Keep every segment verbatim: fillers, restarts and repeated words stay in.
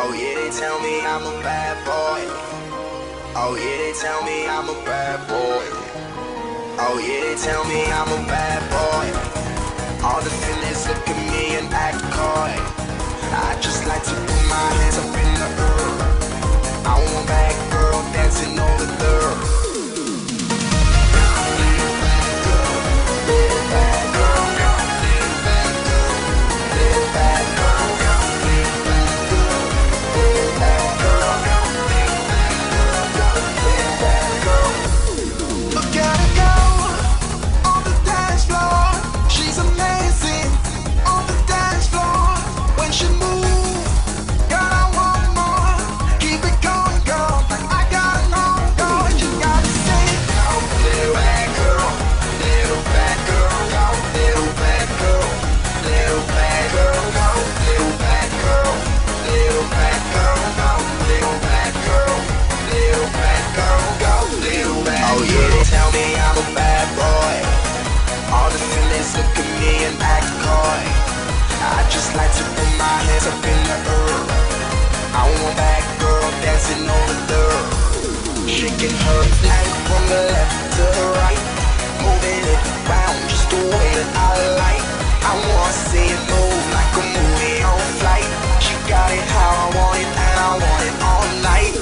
Oh yeah, they tell me I'm a bad boy. Oh yeah, they tell me I'm a bad boy. Oh yeah, they tell me I'm a bad boy. All the feelings look at me and act coy. I just like to put my hands up in the earth. I want a bad girl dancing on the dirt. Like to put my hands up in the earth. I want that girl dancing on the dirt, shaking her flag from the left to the right, moving it around just the way that I like. I wanna see it move like a movie on flight. She got it how I want it and I want it all night.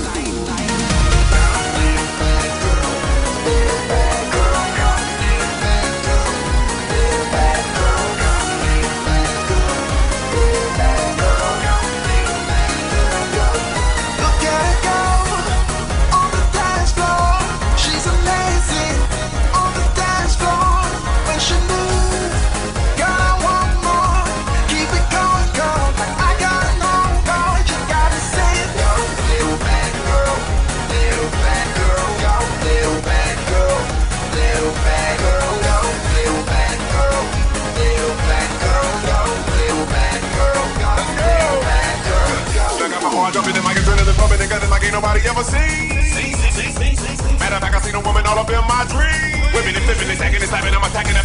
Jumping in my adrenaline pumping and gunning like ain't nobody ever seen. Matter of fact, I seen a woman all up in my dream. Whipping and flipping and tagging and slapping, I'm attacking.